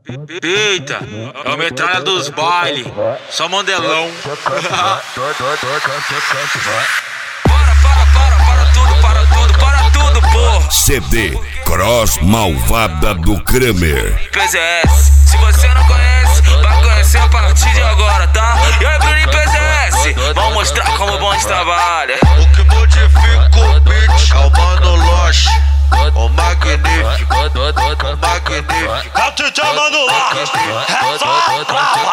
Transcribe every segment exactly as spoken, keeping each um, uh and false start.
Eita, é o metralha dos baile, só mandelão. Para, para, para, para tudo, para tudo, para tudo, porra. C D Cross Malvada do Kramer. P Z S, se você não conhece, vai conhecer a partir de agora, tá? E aí, Bruninho P Z S, vamos mostrar como o bonde trabalha. O que modifica o beat é o Mano Loche, o magnífico, o magnífico. É o Titã Mano Loche, é só brava.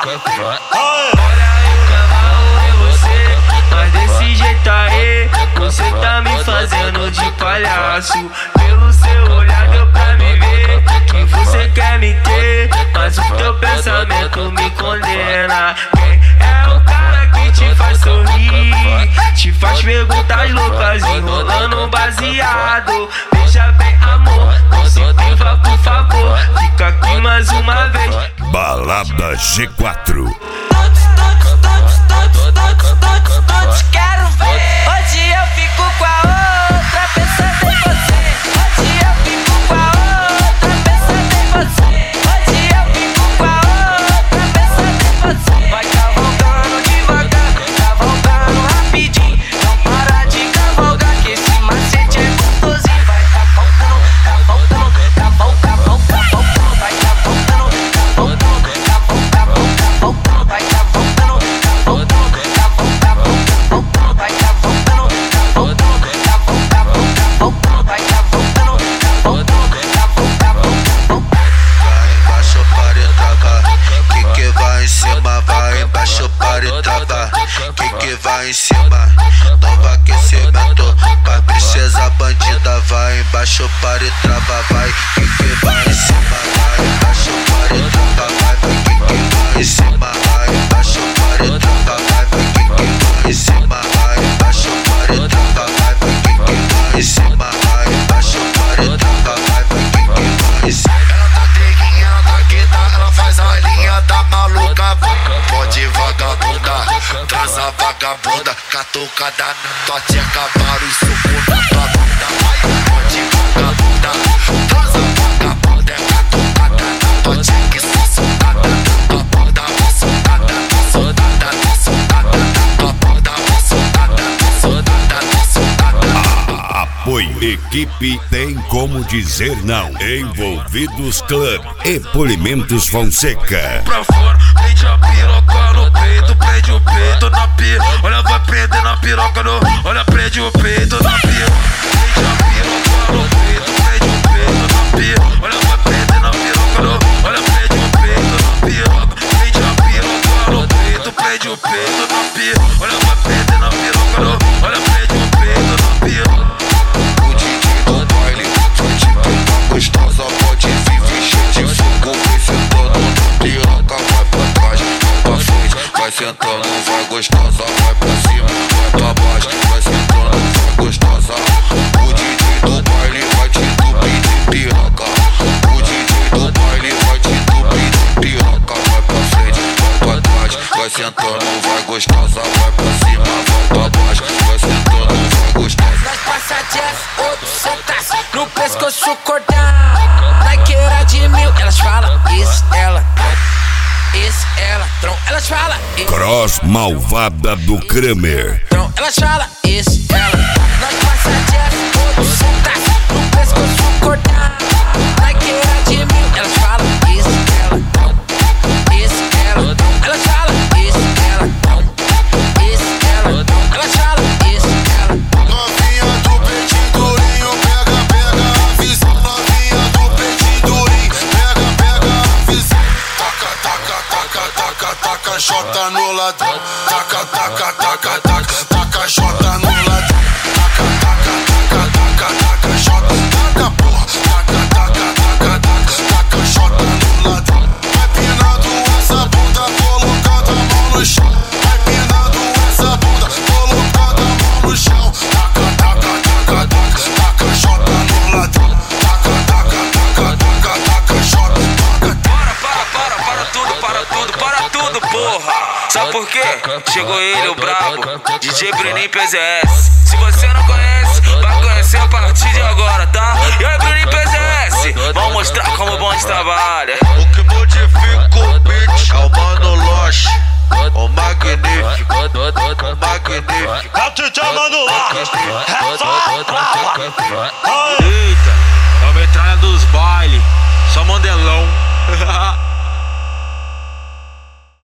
Olha aí o cavalo em você, mas desse jeito aí, você tá me fazendo de palhaço. Pelo seu olhar deu pra me ver que você quer me ter, mas o teu pensamento me condena. Quem é o cara que te faz sorrir, te faz perguntas loucas enrolando um baseado? Veja bem, amor, não se priva, por favor, fica aqui mais uma vez. Balada G quatro. Todos, todos, todos, todos, todos, todos, todos quero ver. Hoje eu fico com a outra pensando em você. Hoje eu fico com a outra pensando em você. Hoje eu fico com a outra pensando em você. Vai cavalgando devagar, cavalgando rapidinho. Não para de cavalgar que esse macete é gostosinho. Vai cavalgando, cavalgando, cavalgando, cavalgando. Vai cavalgando, cavalgando, cavalgando, cavalgando. Vai cavalgando, cavalgando, cavalgando, cavalgando. Vai cavalgando, cavalgando, cavalgando, cavalgando. Vai cavalgando, cavalgando, cavalgando. Vai embaixo para e trava, que que vai em cima. Vai embaixo para e trava, que que vai em cima. Novo aquecimento pra princesa bandida. Vai embaixo para e trava, vai, que que vai em cima. Vai embaixo para e trava, vai, vai, que que vai em cima. Vai embaixo para e trava, vai, vai, que que vai em cima. Vai embaixo para e trava, vai, vai, que que vai em cima. Vai embaixo para e trava, vai, vai, que que vai em cima. Ela tá teguinha da gueta, ela faz a linha da maluca. Pode vagabunda, transa vagabunda, catucada na tua tcheca, para o suco na tua bunda. Pode vagabunda, transa vagabunda, catucada na tua tcheca, soldada na tua bunda, soldada, soldada, soldada na tua bunda, soldada, soldada, soldada. Apoio Equipe Tem Como Dizer Não. Envolvidos Club e Polimentos Fonseca. Pra fora, prende a piroca no peito, prende o peito na pia. Olha, vai prender na piroca no. Olha, prende o peito na pia. Prende a piroca no peito, prende o peito na pia. Olha, vai prender na piroca no. Olha, prende o peito na piroca. Prende a piroca no peito, prende o peito na pia. Olha, vai prender na piroca no. Olha, prende o peito na pia. O D J do baile vai te pegar gostosa, pode vir encher de fogo. Vem sentando na piroca, vai pra trás, vai pra frente. Vai sentando, vai gostosa, vai pra cima, vai pra baixo. Vai sentando, vai gostosa. O D J do baile vai te entupir de piroca. O D J do baile vai te entupir de piroca. Vai pra frente, vai pra trás. Vai sentando, vai gostosa, vai pra cima, vai pra baixo. Vai sentando, vai gostosa. Nós passa jazz, outros sentas no pescoço cordão. Nikeira de mil, elas falam isso, ela, isso, ela, tron, elas falam isso, Cross Malvada do Kramer. tron, elas falam isso, ela. Nós passa jazz, outros sentas no pescoço cordão. Nikeira de mil, elas falam isso, ela, isso, ela, tron, elas falam isso, ela, tron, isso, ela, tron, elas falam isso, ela. Novinha do peitinho durinho, pega, pega a visão. Novinha do peitinho durinho, pega, pega a visão. Taca, taca, taca, taca, taca, jota no ladrão. Taca, taca, taca, taca, taca, jota no ladrão. Taca, taca, taca, taca, taca, jota. Taca, porra, taca, taca, taca, taca, taca, jota no ladrão. Vai pinando essa bunda, colocando a mão no chão. Vai pinando essa bunda, colocando a mão no chão. Taca, taca, taca, taca, taca, jota no ladrão. Taca, taca, taca, taca, taca, jota. Para, para, para, para tudo, para tudo, para tudo, porra. Sabe por quê? Chegou ele, o brabo, D J Bruninho P Z S. Se você não conhece, vai conhecer a partir de agora, tá? E aí, Bruninho P Z S, vamos mostrar como o bonde trabalha. O que modifica troca.